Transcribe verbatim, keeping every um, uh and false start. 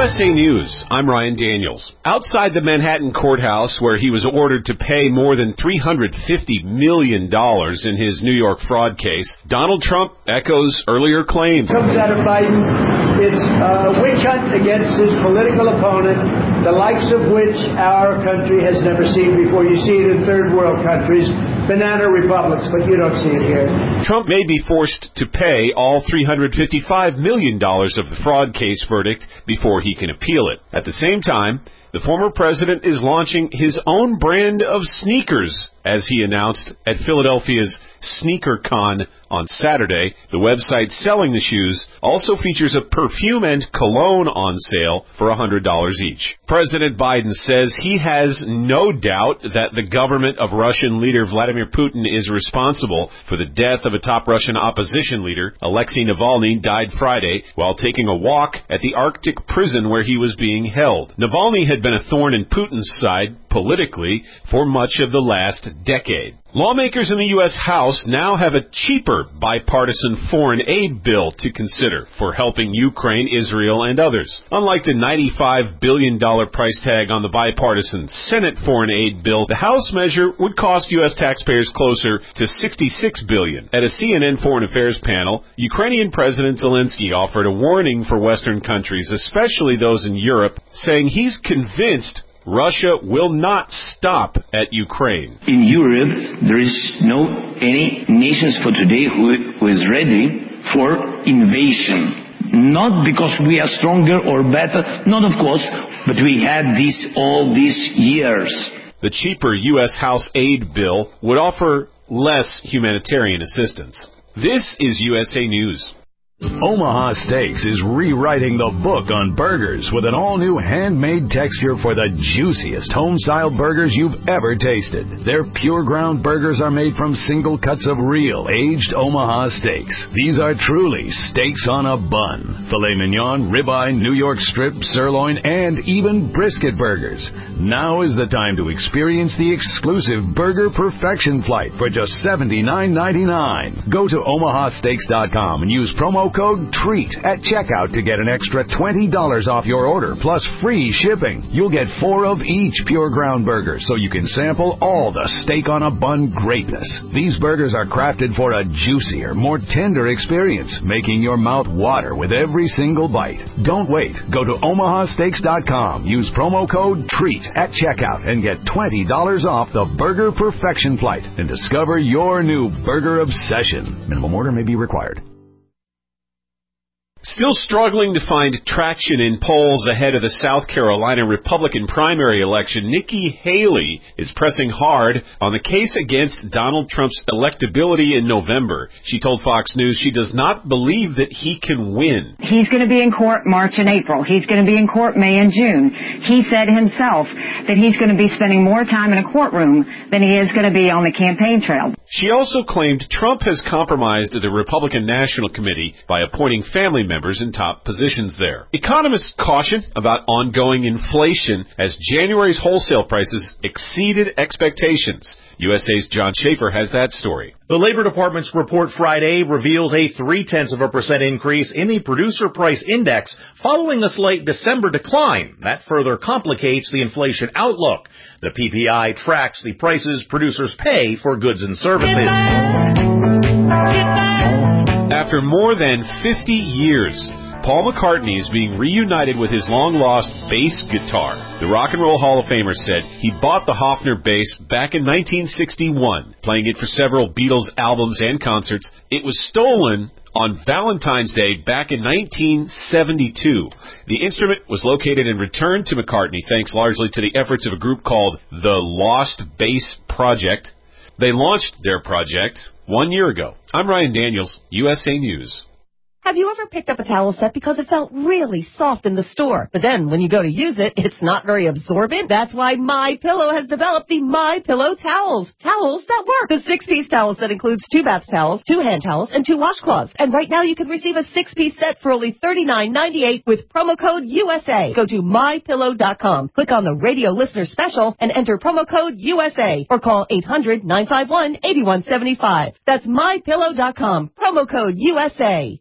S A News, I'm Ryan Daniels. Outside the Manhattan courthouse, where he was ordered to pay more than three hundred fifty million dollars in his New York fraud case, Donald Trump echoes earlier claims. Comes out of Biden. It's a witch hunt against his political opponent, the likes of which our country has never seen before. You see it in third world countries, banana republics, but you don't see it here. Trump may be forced to pay all three hundred fifty-five million dollars of the fraud case verdict before he can appeal it. At the same time, the former president is launching his own brand of sneakers, as he announced at Philadelphia's SneakerCon on Saturday. The website selling the shoes also features a perfume and cologne on sale for one hundred dollars each. President Biden says he has no doubt that the government of Russian leader Vladimir Putin is responsible for the death of a top Russian opposition leader. Alexei Navalny died Friday while taking a walk at the Arctic prison where he was being held. Navalny had been a thorn in Putin's side politically for much of the last decade. Lawmakers in the U S House now have a cheaper bipartisan foreign aid bill to consider for helping Ukraine, Israel, and others. Unlike the ninety-five billion dollars price tag on the bipartisan Senate foreign aid bill, the House measure would cost U S taxpayers closer to sixty-six billion dollars. At a C N N Foreign Affairs panel, Ukrainian President Zelensky offered a warning for Western countries, especially those in Europe, saying he's convinced Russia will not stop at Ukraine. In Europe, there is no any nations for today who, who is ready for invasion. Not because we are stronger or better, not of course, but we had this all these years. The cheaper U S House aid bill would offer less humanitarian assistance. This is U S A News. Omaha Steaks is rewriting the book on burgers with an all-new handmade texture for the juiciest home-style burgers you've ever tasted. Their pure ground burgers are made from single cuts of real, aged Omaha steaks. These are truly steaks on a bun. Filet mignon, ribeye, New York strip, sirloin, and even brisket burgers. Now is the time to experience the exclusive Burger Perfection Flight for just seventy-nine ninety-nine. Go to omaha steaks dot com and use promo code TREAT at checkout to get an extra twenty dollars off your order, plus free shipping. You'll get four of each pure ground burger, so you can sample all the steak on a bun greatness. These burgers are crafted for a juicier, more tender experience, making your mouth water with every single bite. Don't wait. Go to omaha steaks dot com. Use promo code TREAT at checkout and get twenty dollars off the Burger Perfection Flight and discover your new burger obsession. Minimum order may be required. Still struggling to find traction in polls ahead of the South Carolina Republican primary election, Nikki Haley is pressing hard on the case against Donald Trump's electability in November. She told Fox News she does not believe that he can win. He's going to be in court March and April. He's going to be in court May and June. He said himself that he's going to be spending more time in a courtroom than he is going to be on the campaign trail. She also claimed Trump has compromised the Republican National Committee by appointing family members in top positions there. Economists caution about ongoing inflation as January's wholesale prices exceeded expectations. U S A's John Schaefer has that story. The Labor Department's report Friday reveals a three-tenths of a percent increase in the Producer Price Index following a slight December decline. That further complicates the inflation outlook. The P P I tracks the prices producers pay for goods and services. After more than fifty years, Paul McCartney is being reunited with his long-lost bass guitar. The Rock and Roll Hall of Famer said he bought the Hofner bass back in nineteen sixty-one, playing it for several Beatles albums and concerts. It was stolen on Valentine's Day back in nineteen seventy-two. The instrument was located and returned to McCartney thanks largely to the efforts of a group called the Lost Bass Project. They launched their project one year ago. I'm Ryan Daniels, U S A News. Have you ever picked up a towel set because it felt really soft in the store, but then when you go to use it, it's not very absorbent? That's why MyPillow has developed the MyPillow towels. Towels that work. The six-piece towel set includes two bath towels, two hand towels, and two washcloths. And right now you can receive a six-piece set for only thirty-nine ninety-eight with promo code U S A. Go to my pillow dot com, click on the radio listener special, and enter promo code U S A, or call eight hundred nine five one eight one seven five. That's my pillow dot com, promo code U S A.